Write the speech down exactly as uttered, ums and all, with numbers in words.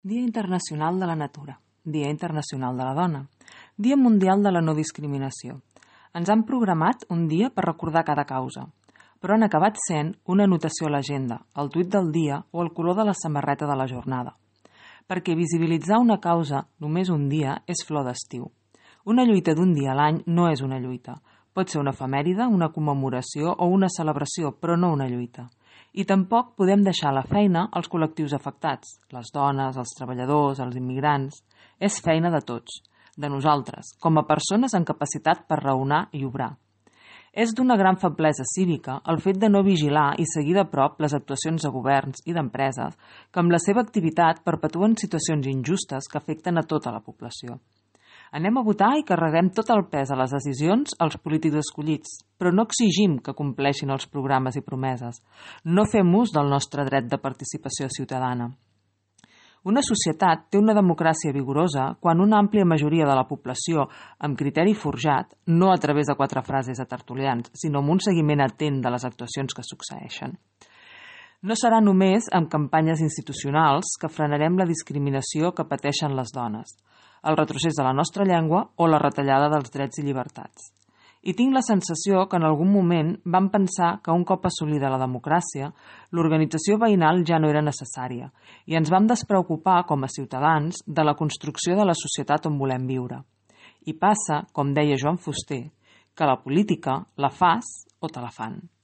Dia Internacional de la Natura, Dia Internacional de la Dona, Dia Mundial de la No Discriminació. Ens han programat un dia per recordar cada causa, però han acabat sent una anotació a l'agenda, el tuit del dia o el color de la samarreta de la jornada. Perquè visibilitzar una causa només un dia és flor d'estiu. Una lluita d'un dia a l'any no és una lluita. Pot ser una efemèride, una commemoració o una celebració, però no una lluita. I tampoc podem deixar la feina als col·lectius afectats, les dones, els treballadors, els immigrants. És feina de tots, de nosaltres, com a persones amb capacitat per raonar i obrar. És d'una gran feblesa cívica el fet de no vigilar i seguir de prop les actuacions de governs i d'empreses que amb la seva activitat perpetuen situacions injustes que afecten a tota la població. Anem a votar i carreguem tot el pes a les decisions als polítics escollits, però no exigim que compleixin els programes i promeses. No fem ús del nostre dret de participació ciutadana. Una societat té una democràcia vigorosa quan una àmplia majoria de la població, amb criteri forjat, no a través de quatre frases a tertulians, sinó amb un seguiment atent de les actuacions que succeeixen. No serà només amb campanyes institucionals que frenarem la discriminació que pateixen les dones, el retrocés de la nostra llengua o la retallada dels drets i llibertats. I tinc la sensació que en algun moment vam pensar que un cop assolida la democràcia, l'organització veïnal ja no era necessària i ens vam despreocupar com a ciutadans de la construcció de la societat on volem viure. I passa, com deia Joan Fuster, que la política la fas o te la fan.